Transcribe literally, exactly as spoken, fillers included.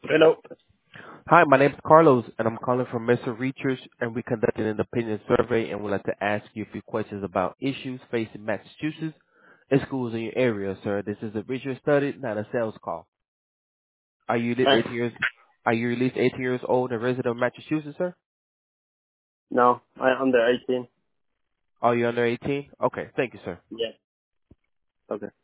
Hello. Hi, my name is Carlos, and I'm calling from Mister Research, and we conducted an opinion survey, and would like to ask you a few questions about issues facing Massachusetts and schools in your area, sir. This is a research study, not a sales call. Are you at least Hi. eighteen years? Are you at least eighteen years old and resident of Massachusetts, sir? No, I under eighteen. Are you under eighteen? Okay, thank you, sir. Yeah. Okay.